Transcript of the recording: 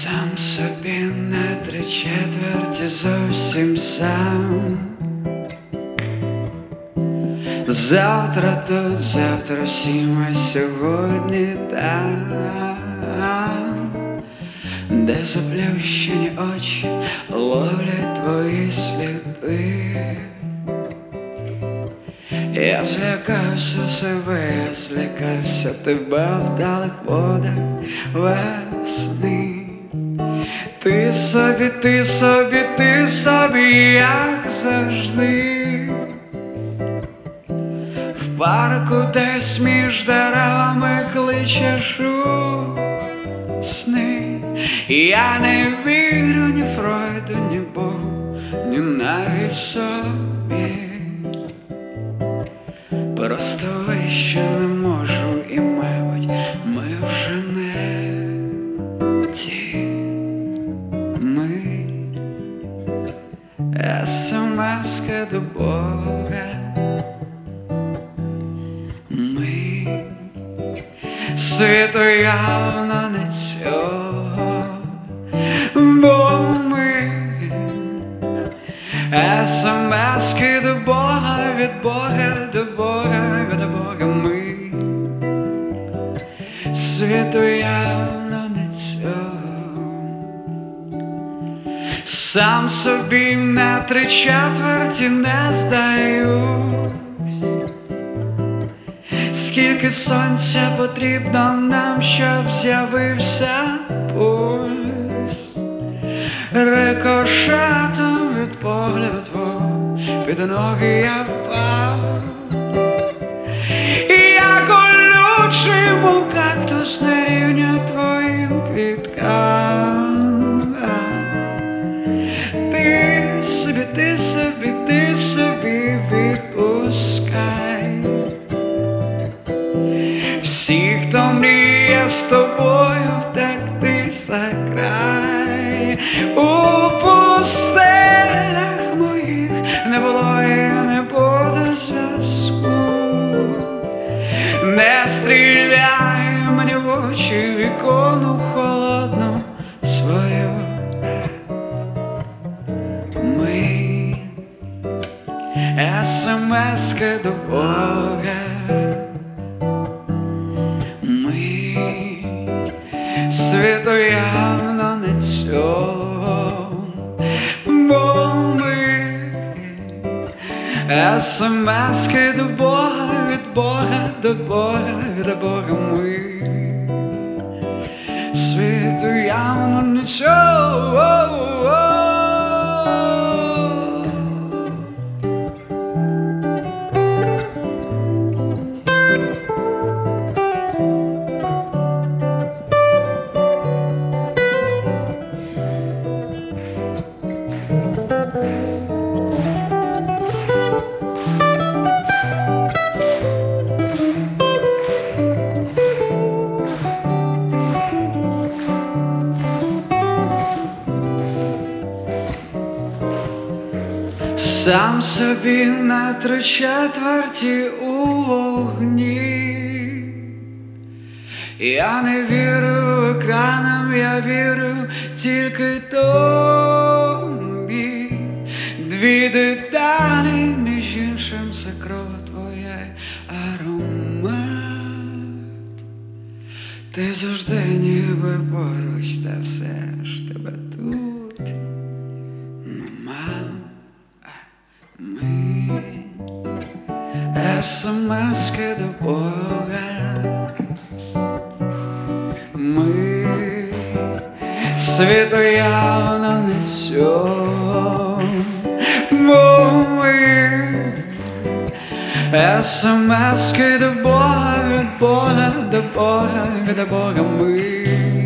Сам собі на 3/4 зовсім сам. Завтра тут, завтра всім, а сьогодні там, де заплющені очі ловлять твої сліди. Я злякався себе, я злякався тебе в далих водах весни. Ти собі, ти собі, ти собі, як завжди. В парку десь між деревами кличеш у сни. Я не вірю ні Фройду, ні Богу, ні навіть собі. Просто вище не можу і, мабуть, ми вже не ті. Ми смс-ки до Бога. Ми світу явно не цього, бо ми смс-ки до Бога, від Бога до Бога, від Бога. Ми світу явно не цього. Сам собі на 3/4 не здаюсь. Скільки сонця потрібно нам, щоб з'явився пульс. Рикошетом від погляду твого під ноги я впав. Я колючий, мов кактус, на рівня твоїм квіткам. Ти собі, ти собі, ти собі відпускай всіх, хто мріє з тобою втекти за край. У пустелях моїх не було і не буде зв'язку. Не стріляй мені в очі, вікону холодну свою. Ми смс-ки до Бога. Ми світу явно не цього, бо ми смс-ки до Бога, від Бога до Бога, від Бога. Ми світу явно не цього. Сам собі на 3/4 у вогні. Я не вірю екранам, я вірю тільки тобі. Дві деталі, між іншим, це кров твоя, аромат. Ти завжди ніби поруч, та все ж тебе тут нема. Ми смс-ки до Бога. Ми світу явно не цього, бо ми смс-ки до Бога, від Бога до Бога, від Бога. Ми